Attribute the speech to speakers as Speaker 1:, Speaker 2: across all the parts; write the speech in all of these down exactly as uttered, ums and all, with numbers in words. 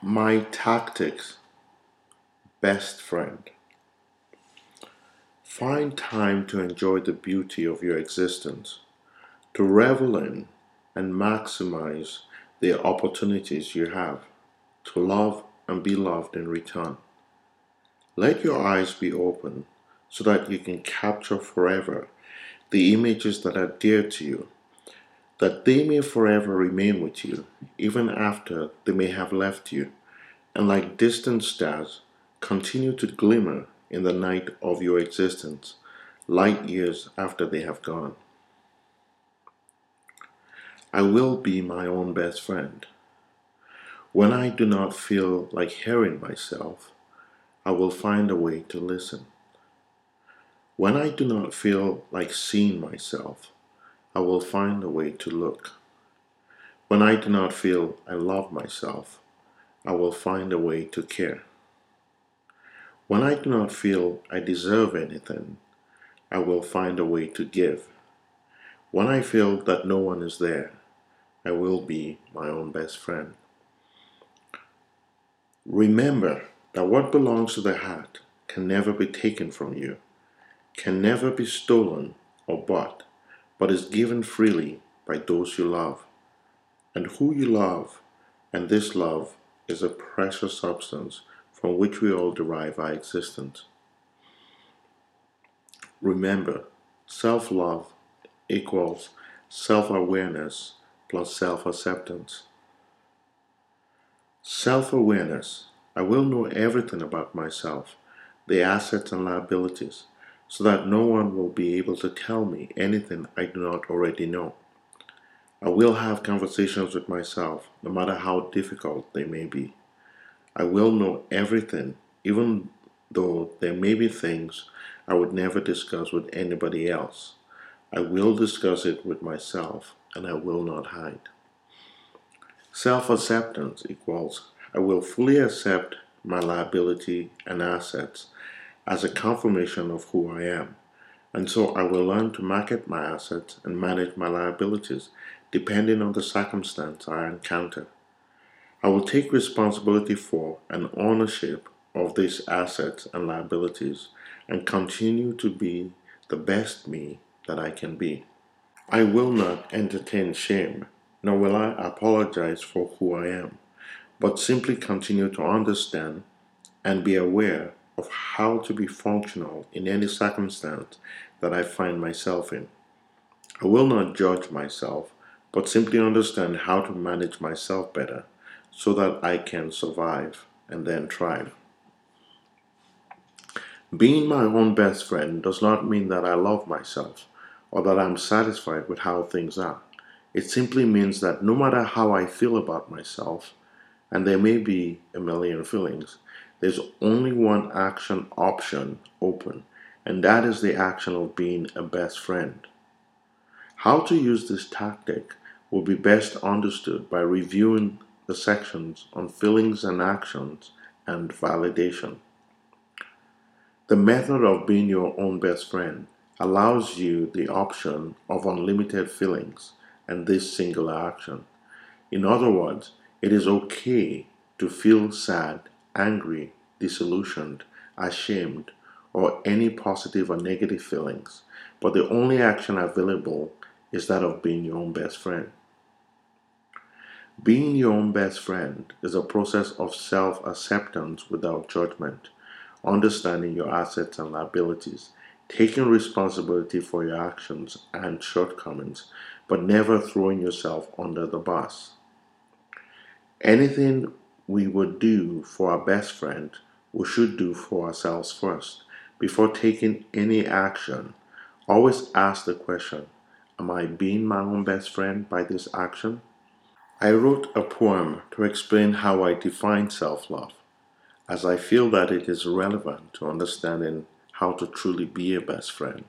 Speaker 1: My tactics, best friend. Find time to enjoy the beauty of your existence, to revel in and maximize the opportunities you have, to love and be loved in return. Let your eyes be open so that you can capture forever the images that are dear to you, that they may forever remain with you, even after they may have left you, and like distant stars, continue to glimmer in the night of your existence, light years after they have gone. I will be my own best friend. When I do not feel like hearing myself, I will find a way to listen. When I do not feel like seeing myself, I will find a way to look. When I do not feel I love myself, I will find a way to care. When I do not feel I deserve anything, I will find a way to give. When I feel that no one is there, I will be my own best friend. Remember that what belongs to the heart can never be taken from you, can never be stolen or bought, but is given freely by those you love and who you love. And this love is a precious substance from which we all derive our existence. Remember, self love equals self awareness plus self acceptance. Self awareness. I will know everything about myself, the assets and liabilities, so that no one will be able to tell me anything I do not already know. I will have conversations with myself, no matter how difficult they may be. I will know everything, even though there may be things I would never discuss with anybody else. I will discuss it with myself, and I will not hide. Self acceptance equals I will fully accept my liability and assets as a confirmation of who I am. And so I will learn to market my assets and manage my liabilities depending on the circumstance I encounter. I will take responsibility for and ownership of these assets and liabilities and continue to be the best me that I can be. I will not entertain shame, nor will I apologize for who I am, but simply continue to understand and be aware of how to be functional in any circumstance that I find myself in. I will not judge myself, but simply understand how to manage myself better so that I can survive and then thrive. Being my own best friend does not mean that I love myself or that I'm satisfied with how things are. It simply means that no matter how I feel about myself, and there may be a million feelings, there's only one action option open, and that is the action of being a best friend. How to use this tactic will be best understood by reviewing the sections on feelings and actions and validation. The method of being your own best friend allows you the option of unlimited feelings and this singular action. In other words, it is okay to feel sad, angry, disillusioned, ashamed, or any positive or negative feelings, but the only action available is that of being your own best friend. Being your own best friend is a process of self acceptance without judgment, understanding your assets and liabilities, taking responsibility for your actions and shortcomings, but never throwing yourself under the bus. Anything we would do for our best friend, we should do for ourselves first. Before taking any action, always ask the question, am I being my own best friend by this action? I wrote a poem to explain how I define self love, as I feel that it is relevant to understanding how to truly be a best friend.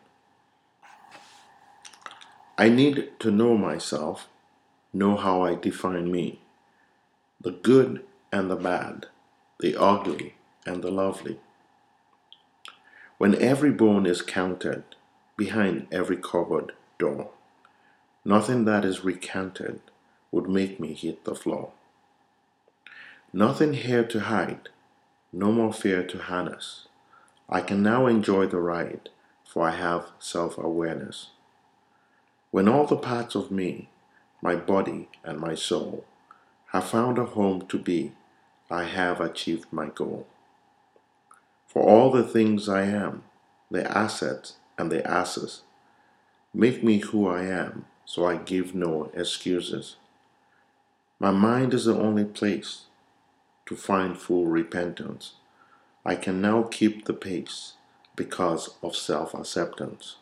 Speaker 1: I need to know myself, know how I define me, the good and the bad, the ugly and the lovely. When every bone is counted behind every cupboard door, nothing that is recounted would make me hit the floor. Nothing here to hide, no more fear to harness. I can now enjoy the ride, for I have self-awareness. When all the parts of me, my body and my soul, have found a home to be, I have achieved my goal. For all the things I am, the assets and the asses, make me who I am, so I give no excuses. My mind is the only place to find full repentance. I can now keep the pace because of self-acceptance.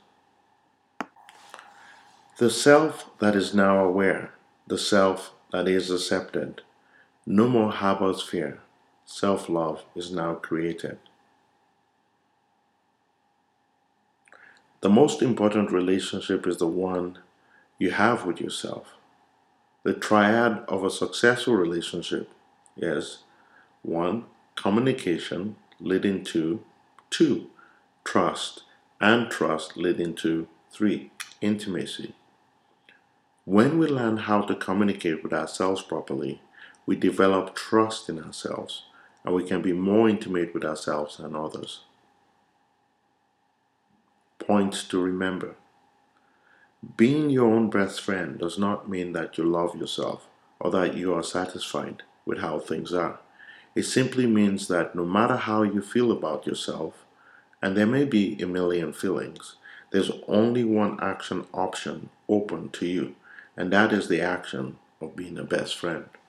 Speaker 1: The self that is now aware, the self that is accepted, no more harbors fear. Self-love is now created. The most important relationship is the one you have with yourself. The triad of a successful relationship is one. Communication leading to two. Trust, and trust leading to three. Intimacy. When we learn how to communicate with ourselves properly, we develop trust in ourselves and we can be more intimate with ourselves and others. Points to remember. Being your own best friend does not mean that you love yourself or that you are satisfied with how things are. It simply means that no matter how you feel about yourself, and there may be a million feelings, there's only one action option open to you, and that is the action of being a best friend.